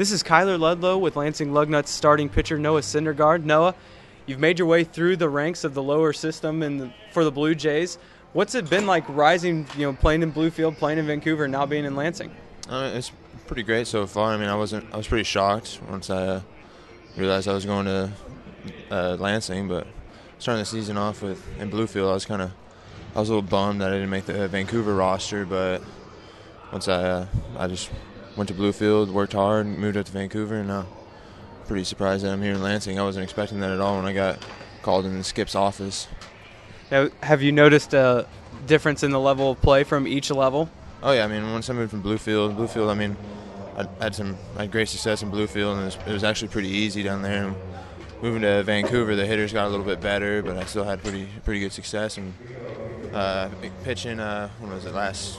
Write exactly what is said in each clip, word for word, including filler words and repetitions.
This is Kyler Ludlow with Lansing Lugnuts starting pitcher Noah Syndergaard. Noah, you've made your way through the ranks of the lower system in the, for the Blue Jays. What's it been like rising, you know, playing in Bluefield, playing in Vancouver, and now being in Lansing? I mean, it's pretty great so far. I mean, I wasn't. I was pretty shocked once I uh, realized I was going to uh, Lansing, but starting the season off with in Bluefield, I was kind of. I was a little bummed that I didn't make the Vancouver roster, but once I uh, I just went to Bluefield, worked hard, and moved up to Vancouver, and now I'm pretty surprised that I'm here in Lansing. I wasn't expecting that at all when I got called in Skip's office. Now, have you noticed a difference in the level of play from each level? Oh yeah, I mean, once I moved from Bluefield, Bluefield, I mean, I had some, I had great success in Bluefield, and it was, it was actually pretty easy down there. And moving to Vancouver, the hitters got a little bit better, but I still had pretty, pretty good success. And uh, pitching, uh, when was it, last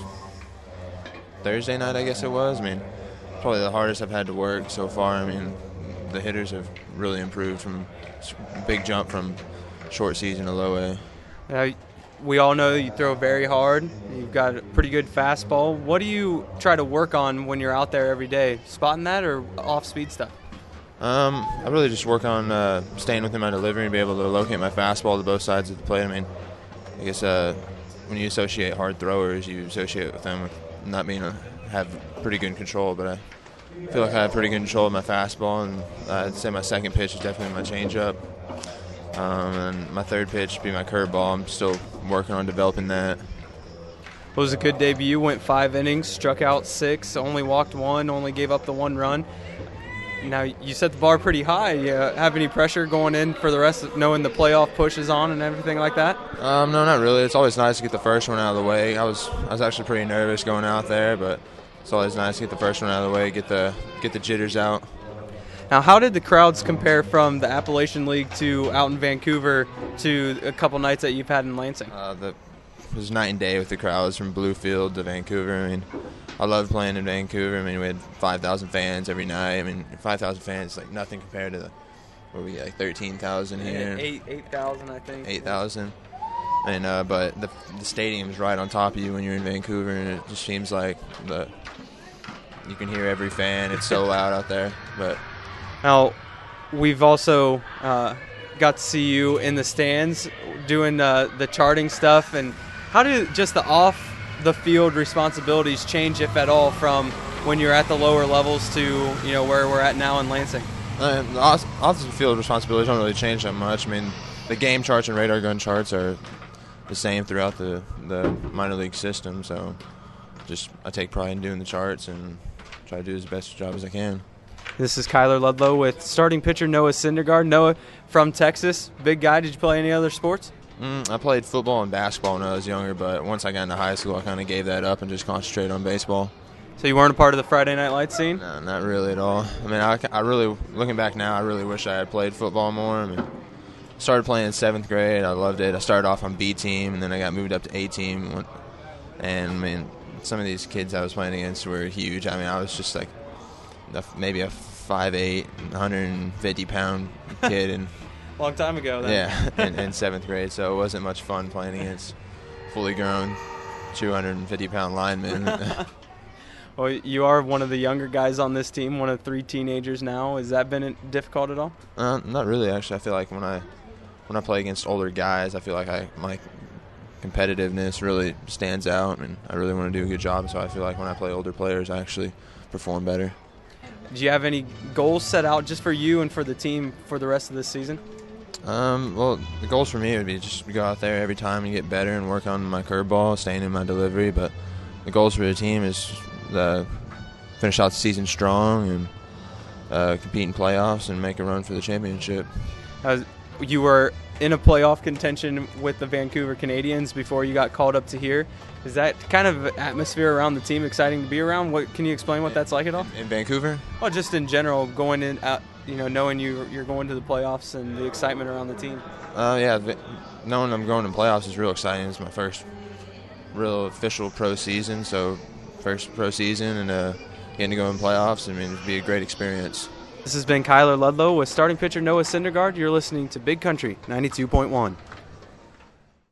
Thursday night, I guess it was. I mean, probably the hardest I've had to work so far. I mean, the hitters have really improved from big jump from short season to low A. Now, we all know you throw very hard. You've got a pretty good fastball. What do you try to work on when you're out there every day? Spotting that or off-speed stuff? Um, I really just work on uh, staying within my delivery and be able to locate my fastball to both sides of the plate. I mean, I guess uh, when you associate hard throwers, you associate with them with not being a, have pretty good control. But I feel like I have pretty good control of my fastball, and I'd say my second pitch is definitely my changeup. Um, and my third pitch would be my curveball. I'm still working on developing that. It was a good debut. Went five innings, struck out six, only walked one, only gave up the one run. Now, you set the bar pretty high. You have any pressure going in for the rest of knowing the playoff push is on and everything like that? Um, no, not really. It's always nice to get the first one out of the way. I was I was actually pretty nervous going out there, but it's always nice to get the first one out of the way, get the get the jitters out. Now, how did the crowds compare from the Appalachian League to out in Vancouver to a couple nights that you've had in Lansing? Uh, the, it was night and day with the crowds from Bluefield to Vancouver. I mean, I loved playing in Vancouver. I mean, we had five thousand fans every night. I mean, five thousand fans is like nothing compared to the, what we get, like thirteen thousand here. eight thousand, I think. eight thousand. And, uh, but the, the stadium's right on top of you when you're in Vancouver, and it just seems like the you can hear every fan. It's so loud out there, but... Now, we've also uh, got to see you in the stands doing uh, the charting stuff. And how do just the off-the-field responsibilities change, if at all, from when you're at the lower levels to, you know, where we're at now in Lansing? Uh, the off-the-field responsibilities don't really change that much. I mean, the game charts and radar gun charts are the same throughout the, the minor league system. So just I take pride in doing the charts and try to do as best job as I can. This is Kyler Ludlow with starting pitcher Noah Syndergaard. Noah, from Texas, big guy. Did you play any other sports? Mm, I played football and basketball when I was younger, but once I got into high school, I kind of gave that up and just concentrated on baseball. So you weren't a part of the Friday Night Lights scene? No, not really at all. I mean, I, I really, looking back now, I really wish I had played football more. I mean, started playing in seventh grade. I loved it. I started off on B team, and then I got moved up to A team. And, I mean, some of these kids I was playing against were huge. I mean, I was just like maybe a five eight, one hundred fifty pound kid. And long time ago, then. Yeah, in, in seventh grade. So it wasn't much fun playing against fully grown two hundred fifty pound linemen. Well, you are one of the younger guys on this team, one of three teenagers now. Has that been difficult at all? Uh, not really, actually. I feel like when I when I play against older guys, I feel like I my competitiveness really stands out, and I really want to do a good job. So I feel like when I play older players, I actually perform better. Do you have any goals set out just for you and for the team for the rest of this season? Um, well, the goals for me would be just to go out there every time and get better and work on my curveball, staying in my delivery. But the goals for the team is uh, finish out the season strong and uh, compete in playoffs and make a run for the championship. Uh, you were in a playoff contention with the Vancouver Canadians before you got called up to here. Is that kind of atmosphere around the team exciting to be around? What can you explain what that's like at all? In Vancouver? Well, just in general, going in, out, you know, knowing you you're going to the playoffs and the excitement around the team. Uh, yeah, knowing I'm going to playoffs is real exciting. It's my first real official pro season, so first pro season and uh, getting to go in playoffs. I mean, it'd be a great experience. This has been Kyler Ludlow with starting pitcher Noah Syndergaard. You're listening to Big Country ninety-two point one.